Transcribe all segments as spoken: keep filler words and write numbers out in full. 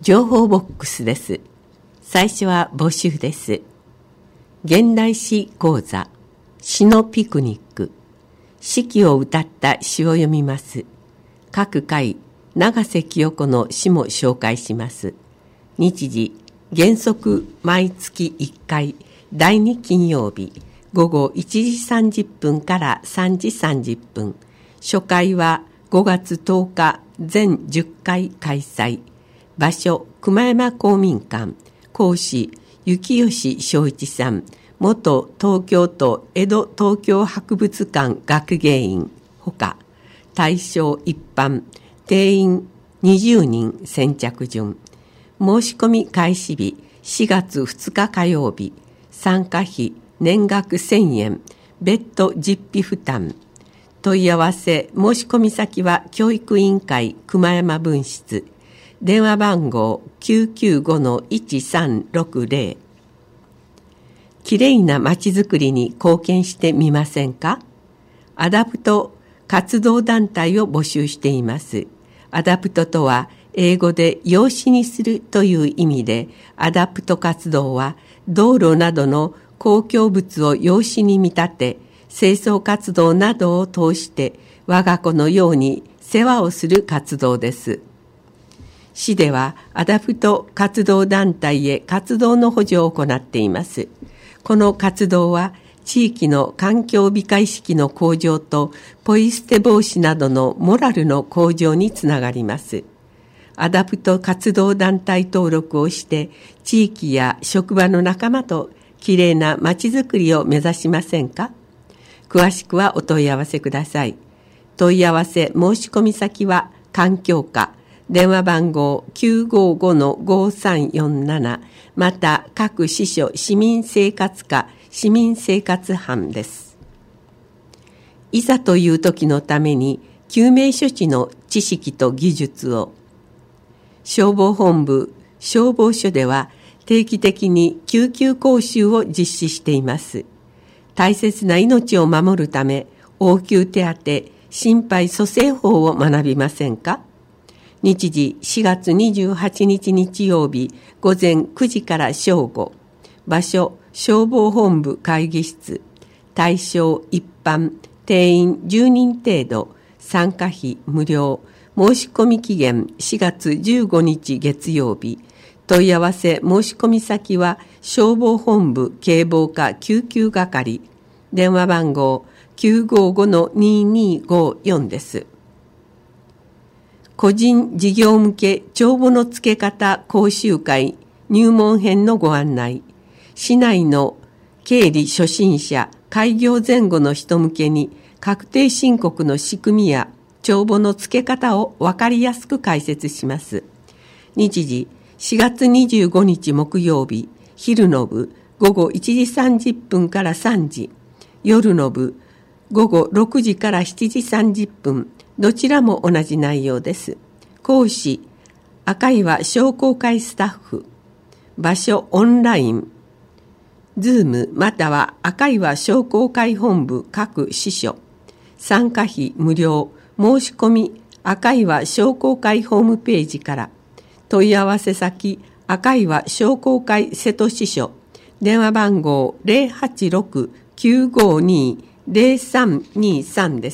情報ボックスです。最初は募集です。現代詩講座、詩のピクニック、四季を歌った詩を読みます。各回、永瀬清子の詩も紹介します。日時、原則毎月いっかい、だいに金曜日、午後いちじさんじゅっぷんからさんじさんじゅっぷん。初回はごがつとおか、全じゅっかい開催。場所、熊山公民館。講師、幸吉正一さん。元東京都江戸東京博物館学芸員。ほか、対象一般。定員にじゅうにん先着順。申し込み開始日、しがつふつか火曜日。参加費、年額せんえん。別途実費負担。問い合わせ、申し込み先は教育委員会熊山分室。電話番号 きゅうきゅうごのいちさんろくぜろ。きれいなまちづくりに貢献してみませんか？アダプト活動団体を募集しています。アダプトとは英語で養子にするという意味で、アダプト活動は道路などの公共物を養子に見立て、清掃活動などを通して我が子のように世話をする活動です。市ではアダプト活動団体へ活動の補助を行っています。この活動は地域の環境美化意識の向上とポイ捨て防止などのモラルの向上につながります。アダプト活動団体登録をして地域や職場の仲間ときれいなまちづくりを目指しませんか？詳しくはお問い合わせください。問い合わせ申し込み先は環境課。電話番号 きゅうごごのごさんよんなな また各支所市民生活課市民生活班です。いざという時のために救命処置の知識と技術を。消防本部消防署では定期的に救急講習を実施しています。大切な命を守るため応急手当心肺蘇生法を学びませんか？日時しがつにじゅうはちにち日曜日午前くじから正午。場所消防本部会議室。対象一般。定員じゅうにん程度。参加費無料。申し込み期限しがつじゅうごにち月曜日。問い合わせ申し込み先は消防本部警防課救急係。電話番号 きゅうごごのににごよん です。個人事業向け帳簿の付け方講習会入門編のご案内。市内の経理初心者開業前後の人向けに確定申告の仕組みや帳簿の付け方を分かりやすく解説します。日時しがつにじゅうごにち木曜日昼の部午後いちじさんじゅっぷんからさんじ。夜の部午後ろくじからしちじさんじゅっぷん。どちらも同じ内容です。講師、赤岩商工会スタッフ。場所、オンライン。ズームまたは赤岩商工会本部各支所。参加費無料。申し込み、赤岩商工会ホームページから。問い合わせ先、赤岩商工会瀬戸支所。電話番号 ゼロはちろく きゅうごに ゼロさんにさん です。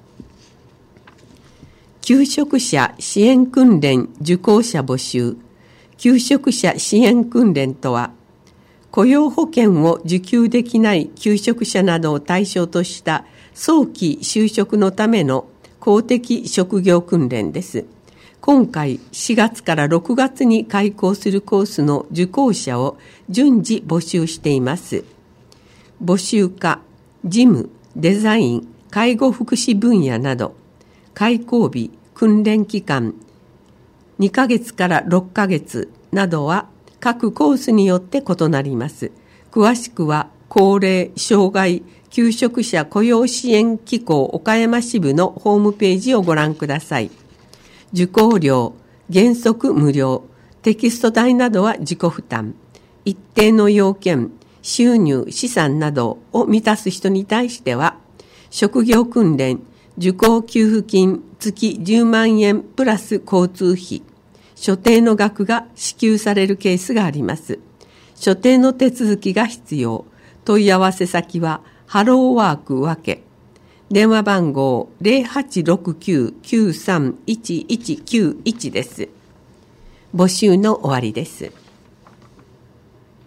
求職者支援訓練受講者募集。求職者支援訓練とは、雇用保険を受給できない求職者などを対象とした早期就職のための公的職業訓練です。今回しがつからろくがつに開講するコースの受講者を順次募集しています。募集課、事務、デザイン、介護福祉分野など、開講日、訓練期間、にかげつからろっかげつなどは各コースによって異なります。詳しくは、高齢、障害、求職者雇用支援機構岡山支部のホームページをご覧ください。受講料、原則無料、テキスト代などは自己負担。一定の要件、収入、資産などを満たす人に対しては、職業訓練、受講給付金月じゅうまんえんプラス交通費、 所定の額が支給されるケースがあります。所定の手続きが必要。問い合わせ先はハローワークわけ。電話番号 ゼロはちろくきゅう きゅうさんいちいちきゅういち です。募集の終わりです。